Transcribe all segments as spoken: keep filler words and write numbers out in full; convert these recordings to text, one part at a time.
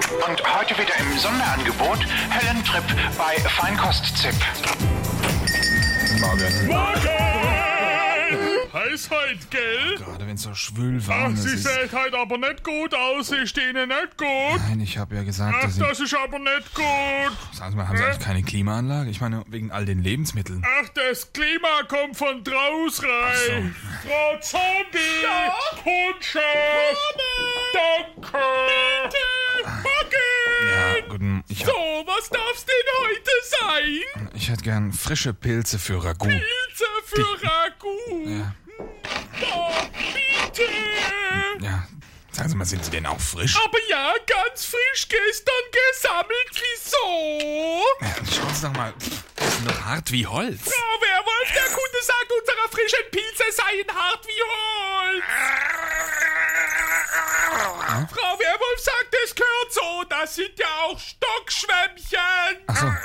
Und heute wieder im Sonderangebot Höllentrip bei Feinkost-Zip. Morgen. Morgen! Heiß heute, gell? Gerade wenn es so schwül Ach, warm ist. sie ist- sieht heute aber nicht gut aus. Ist Ihnen nicht gut? Nein, ich habe ja gesagt, Ach, dass ich... das ist aber nicht gut. Sagen Sie mal, haben Sie Hä? eigentlich keine Klimaanlage? Ich meine, wegen all den Lebensmitteln. Ach, das Klima kommt von draus rein. Frau Zombie! Ja? Kundschaft! Danke! Bitte! Backen! Ja, guten... Ich, hab, So, was darf's denn heute sein? ich hätte gern frische Pilze für Ragout. Pilze für Ragout! Ja, Oh, bitte! ja. Sagen Sie mal, sind Sie denn auch frisch? Aber ja, ganz frisch gestern gesammelt. Wieso? Ja, schauen Sie doch mal. Die sind doch hart wie Holz. Frau Werwolf, der Kunde sagt, unsere frischen Pilze seien hart wie Holz. Frau Werwolf sagt, es gehört so. Das sind ja auch Stockschwämmchen. Ach so.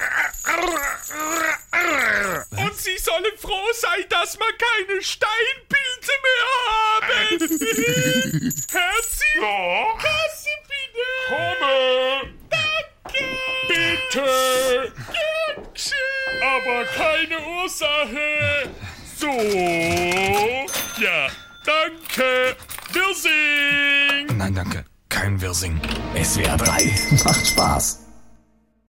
Und Sie sollen froh sein, dass wir keine Steinpilze mehr haben. Herzi? Ja? Kasse bitte. Komme. Danke. Bitte. Dankeschön. Aber keine Ursache. So. Ja, danke. Wir singen. Nein, danke. Kein Wirsing. S W R drei macht Spaß.